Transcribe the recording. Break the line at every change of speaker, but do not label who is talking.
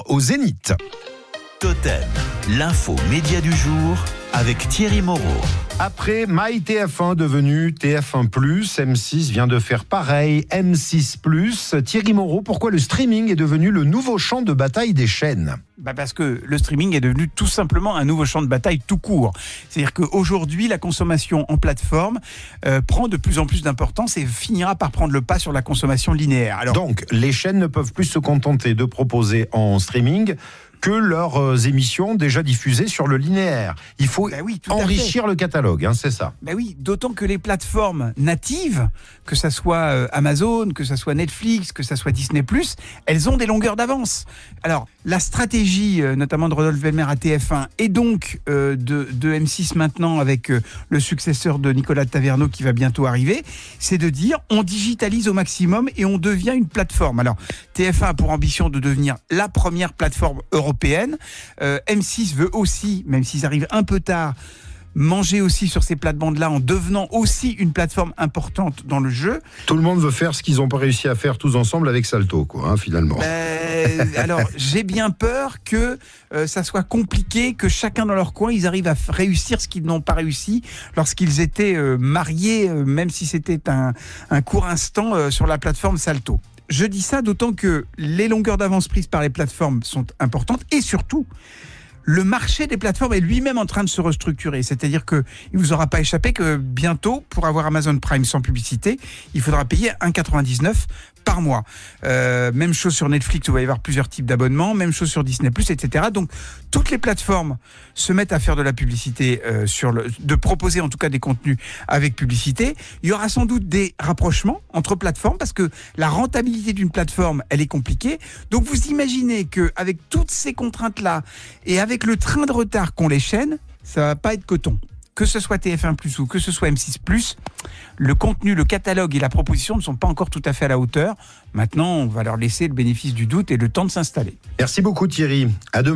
au Zénith.
Totem, l'info média du jour avec Thierry Moreau.
Après MyTF1 devenu TF1+, M6 vient de faire pareil, M6+. Thierry Moreau, pourquoi le streaming est devenu le nouveau champ de bataille des chaînes ?
Parce que le streaming est devenu tout simplement un nouveau champ de bataille tout court. C'est-à-dire qu'aujourd'hui, la consommation en plateforme prend de plus en plus d'importance et finira par prendre le pas sur la consommation linéaire. Alors,
donc, les chaînes ne peuvent plus se contenter de proposer en streaming que leurs émissions déjà diffusées sur le linéaire. Il faut enrichir le catalogue, c'est ça.
Oui, d'autant que les plateformes natives, que ça soit Amazon, que ça soit Netflix, que ça soit Disney+, elles ont des longueurs d'avance. Alors, la stratégie, notamment de Rodolphe Belmer à TF1, et donc de M6 maintenant, avec le successeur de Nicolas Taverneau qui va bientôt arriver, c'est de dire on digitalise au maximum et on devient une plateforme. Alors, TF1 a pour ambition de devenir la première plateforme européenne. M6 veut aussi, même s'ils arrivent un peu tard, manger aussi sur ces plates-bandes-là en devenant aussi une plateforme importante dans le jeu.
Tout le monde veut faire ce qu'ils n'ont pas réussi à faire tous ensemble avec Salto, finalement.
Alors, j'ai bien peur que ça soit compliqué, que chacun dans leur coin, ils arrivent à réussir ce qu'ils n'ont pas réussi lorsqu'ils étaient mariés, même si c'était un court instant sur la plateforme Salto. Je dis ça d'autant que les longueurs d'avance prises par les plateformes sont importantes et surtout, le marché des plateformes est lui-même en train de se restructurer. C'est-à-dire qu'il ne vous aura pas échappé que bientôt, pour avoir Amazon Prime sans publicité, il faudra payer 1,99 par mois. Même chose sur Netflix, où il va y avoir plusieurs types d'abonnements. Même chose sur Disney+, etc. Donc, toutes les plateformes se mettent à faire de la publicité, de proposer en tout cas des contenus avec publicité. Il y aura sans doute des rapprochements entre plateformes, parce que la rentabilité d'une plateforme, elle est compliquée. Donc, vous imaginez qu'avec toutes ces contraintes-là, et avec le train de retard qu'ont les chaînes, ça va pas être coton. Que ce soit TF1+, ou que ce soit M6+, le contenu, le catalogue et la proposition ne sont pas encore tout à fait à la hauteur. Maintenant, on va leur laisser le bénéfice du doute et le temps de s'installer.
Merci beaucoup Thierry. À demain.